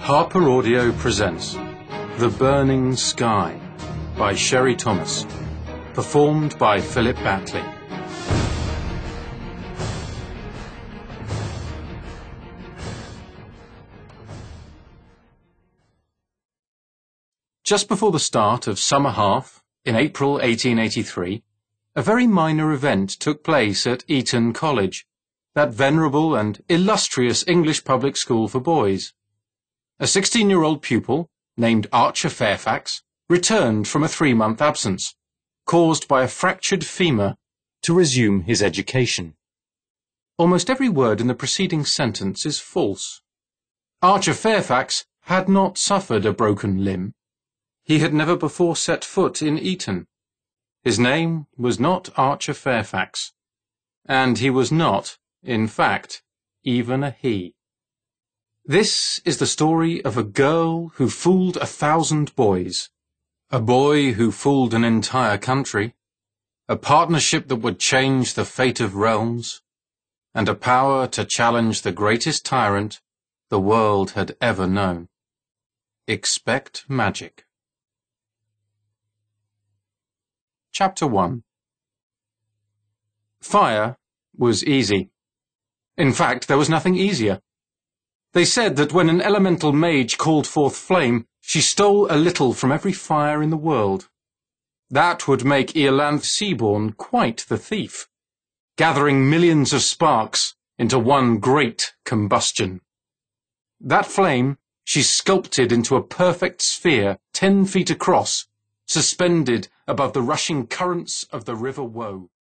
Harper Audio presents The Burning Sky by Sherry Thomas, performed by Philip Batley. Just before the start of summer half, in April 1883, a very minor event took place at Eton College, that venerable and illustrious English public school for boys. A 16-year-old pupil, named Archer Fairfax, returned from a 3-month absence, caused by a fractured femur, to resume his education. Almost every word in the preceding sentence is false. Archer Fairfax had not suffered a broken limb. He had never before set foot in Eton. His name was not Archer Fairfax, and he was not, in fact, even a he. This is the story of a girl who fooled 1,000 boys, a boy who fooled an entire country, a partnership that would change the fate of realms, and a power to challenge the greatest tyrant the world had ever known. Expect magic. Chapter 1. Fire was easy. In fact, there was nothing easier. They said that when an elemental mage called forth flame, she stole a little from every fire in the world. That would make Iolanthe Seaborn quite the thief, gathering millions of sparks into one great combustion. That flame she sculpted into a perfect sphere 10 feet across, suspended above the rushing currents of the River Woe.